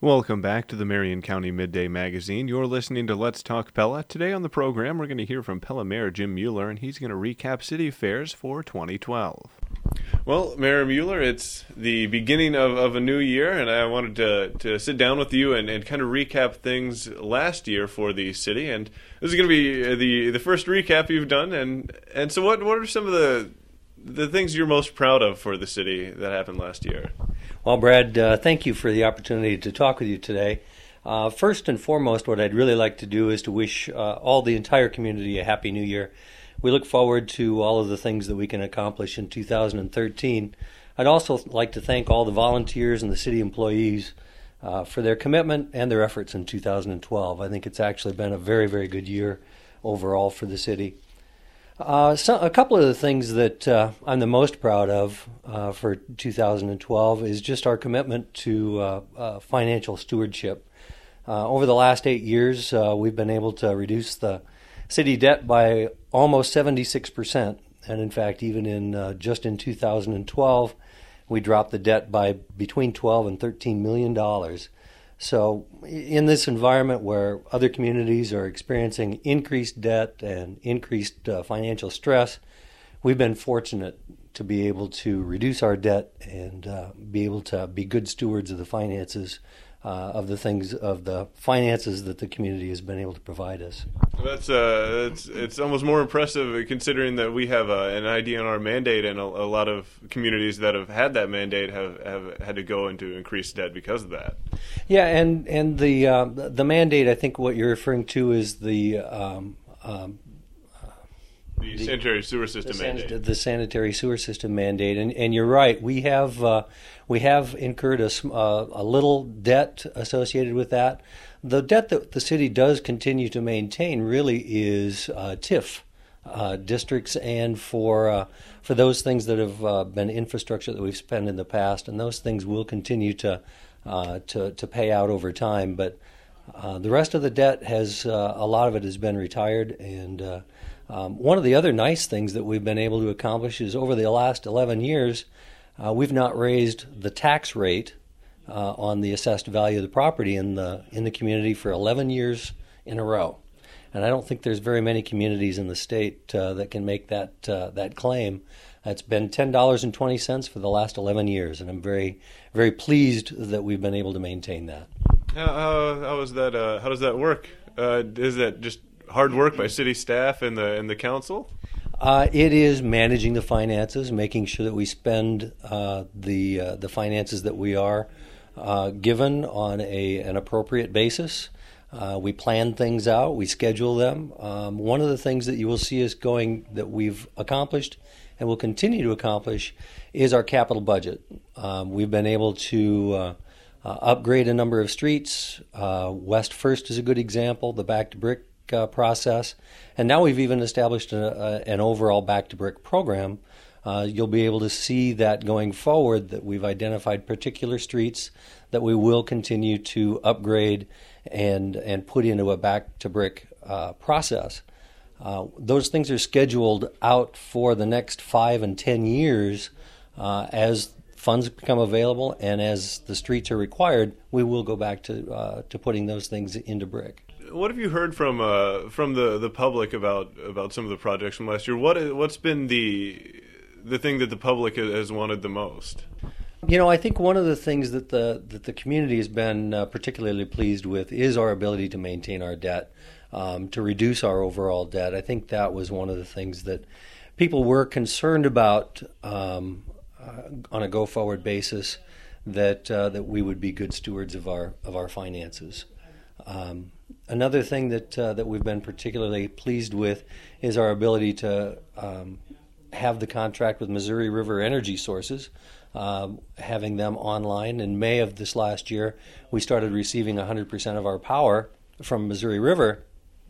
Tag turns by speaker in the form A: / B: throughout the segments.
A: Welcome back to the Marion County Midday Magazine. You're listening to Let's Talk Pella. Today on the program, we're going to hear from Pella Mayor Jim Mueller, and he's going to recap city affairs for 2012. Well, Mayor Mueller, it's the beginning of a new year, and I wanted to sit down with you and kind of recap things last year for the city. And this is going to be the first recap you've done. And so what are some of the things you're most proud of for the city that happened last year?
B: Well, Brad, thank you for the opportunity to talk with you today. First and foremost, what I'd really like to do is to wish all the entire community a Happy New Year. We look forward to all of the things that we can accomplish in 2013. I'd also like to thank all the volunteers and the city employees for their commitment and their efforts in 2012. I think it's actually been a very, very good year overall for the city. A couple of the things that I'm the most proud of for 2012 is just our commitment to financial stewardship. Over the last 8 years, we've been able to reduce the city debt by almost 76%. And in fact, even in just in 2012, we dropped the debt by between $12 and $13 million. So in this environment where other communities are experiencing increased debt and increased financial stress, we've been fortunate to be able to reduce our debt and be able to be good stewards of the finances of the finances that the community has been able to provide us.
A: That's it's almost more impressive considering that we have an idea on our mandate, and a lot of communities that have had that mandate have had to go into increased debt because of that.
B: Yeah, and the mandate, I think what you're referring to is the
A: sanitary sewer system mandate.
B: The sanitary sewer system mandate, and you're right. We have incurred a little debt associated with that. The debt that the city does continue to maintain really is TIF districts, and for those things that have been infrastructure that we've spent in the past, and those things will continue to pay out over time. But the rest of the debt a lot of it has been retired, and one of the other nice things that we've been able to accomplish is over the last 11 years, we've not raised the tax rate on the assessed value of the property in the community for 11 years in a row. And I don't think there's very many communities in the state that can make that claim. It's been $10.20 for the last 11 years, and I'm very, very pleased that we've been able to maintain that.
A: How is that? How does that work? Is that just hard work by city staff and the council?
B: It is managing the finances, making sure that we spend the finances that we are given on an appropriate basis. We plan things out, we schedule them. One of the things that you will see us that we've accomplished and will continue to accomplish is our capital budget. We've been able to upgrade a number of streets. West First is a good example, the Back to Brick process, and now we've even established an overall Back to Brick program. You'll be able to see that going forward, that we've identified particular streets that we will continue to upgrade and put into a Back to Brick process. Those things are scheduled out for the next 5 and 10 years. As funds become available and as the streets are required, we will go back to putting those things into brick.
A: What have you heard from the public about some of the projects from last year? What's been the thing that the public has wanted the most?
B: You know, I think one of the things that the community has been particularly pleased with is our ability to maintain our debt, to reduce our overall debt. I think that was one of the things that people were concerned about on a go-forward basis, that we would be good stewards of our finances. Another thing that we've been particularly pleased with is our ability to have the contract with Missouri River Energy Sources, having them online. In May of this last year, we started receiving 100% of our power from Missouri River,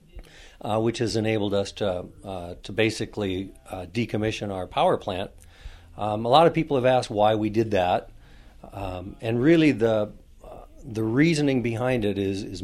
B: which has enabled us to basically decommission our power plant. A lot of people have asked why we did that, and really the reasoning behind it is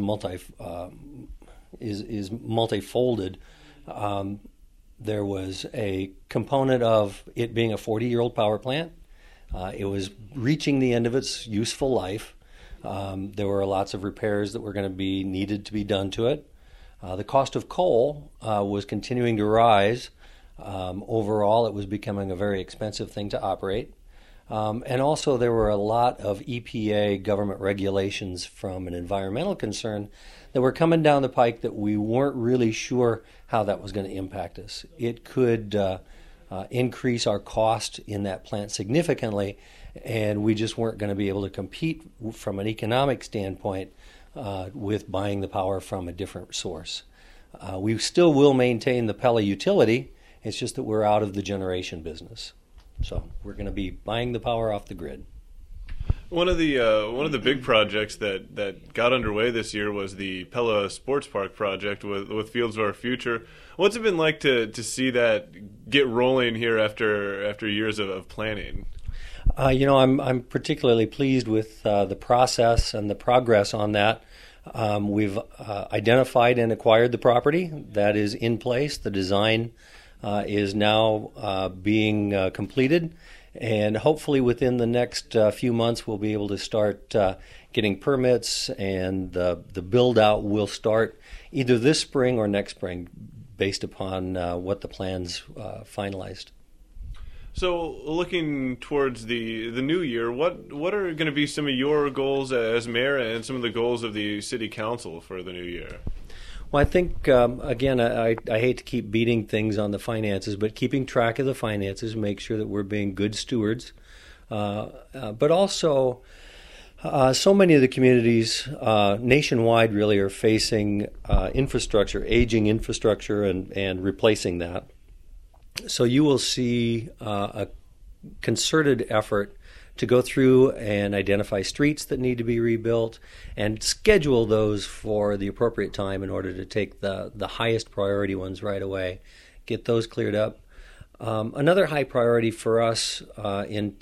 B: multifolded. There was a component of it being a 40-year-old power plant. It was reaching the end of its useful life. There were lots of repairs that were going to be needed to be done to it. The cost of coal was continuing to rise. Overall, it was becoming a very expensive thing to operate. And also, there were a lot of EPA government regulations from an environmental concern that were coming down the pike that we weren't really sure how that was going to impact us. It could increase our cost in that plant significantly, and we just weren't going to be able to compete from an economic standpoint with buying the power from a different source. We still will maintain the Pella utility. It's just that we're out of the generation business. So we're going to be buying the power off the grid.
A: One of the big projects that got underway this year was the Pella Sports Park project with Fields of Our Future. What's it been like to see that get rolling here after years of planning?
B: I'm particularly pleased with the process and the progress on that. We've identified and acquired the property that is in place. The design is now being completed, and hopefully within the next few months we'll be able to start getting permits, and the build-out will start either this spring or next spring based upon what the plans finalized.
A: So looking towards the new year, what are going to be some of your goals as mayor and some of the goals of the city council for the new year?
B: Well, I think, again, I hate to keep beating things on the finances, but keeping track of the finances, make sure that we're being good stewards. But also, so many of the communities nationwide really are facing aging infrastructure, and replacing that. So you will see a concerted effort to go through and identify streets that need to be rebuilt and schedule those for the appropriate time in order to take the highest priority ones right away, get those cleared up. Another high priority for us in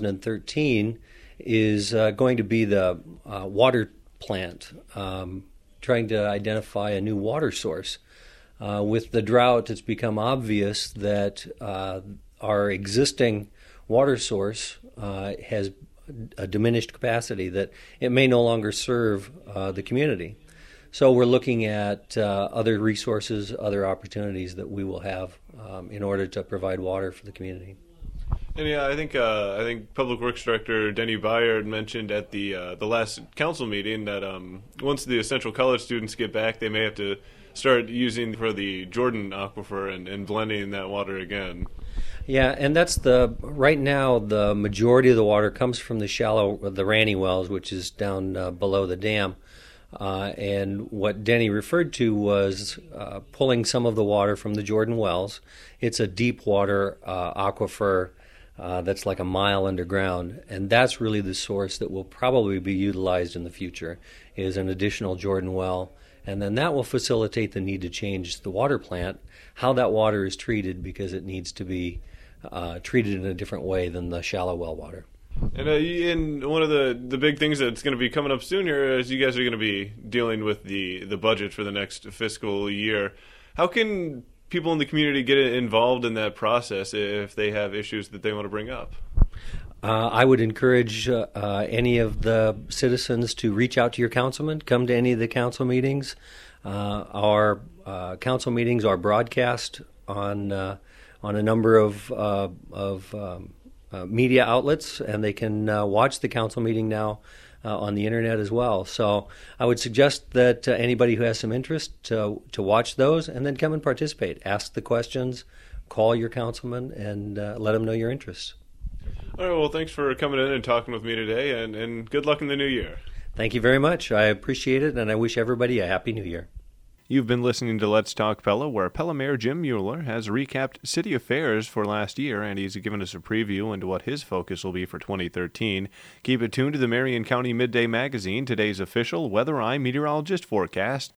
B: 2013 is going to be the water plant, trying to identify a new water source. With the drought, it's become obvious that our existing water source has a diminished capacity, that it may no longer serve the community. So we're looking at other resources, other opportunities that we will have in order to provide water for the community.
A: And yeah, I think Public Works Director Denny Byard mentioned at the last council meeting that once the Central College students get back, they may have to start using for the Jordan aquifer and blending that water again.
B: Yeah, and that's right now the majority of the water comes from the Ranny wells, which is down below the dam. And what Denny referred to was pulling some of the water from the Jordan wells. It's a deep water aquifer that's like a mile underground, and that's really the source that will probably be utilized in the future, is an additional Jordan well. And then that will facilitate the need to change the water plant, how that water is treated, because it needs to be treated in a different way than the shallow well water.
A: And one of the big things that's going to be coming up soon here is you guys are going to be dealing with the budget for the next fiscal year. How can people in the community get involved in that process if they have issues that they want to bring up?
B: I would encourage any of the citizens to reach out to your councilman, come to any of the council meetings. Our council meetings are broadcast on a number of media outlets, and they can watch the council meeting now on the internet as well. So I would suggest that anybody who has some interest to watch those and then come and participate. Ask the questions, call your councilman, and let them know your interests.
A: All right, well, thanks for coming in and talking with me today, and good luck in the new year.
B: Thank you very much. I appreciate it, and I wish everybody a Happy New Year.
A: You've been listening to Let's Talk Pella, where Pella Mayor Jim Mueller has recapped city affairs for last year, and he's given us a preview into what his focus will be for 2013. Keep it tuned to the Marion County Midday Magazine, today's official Weather Eye meteorologist forecast.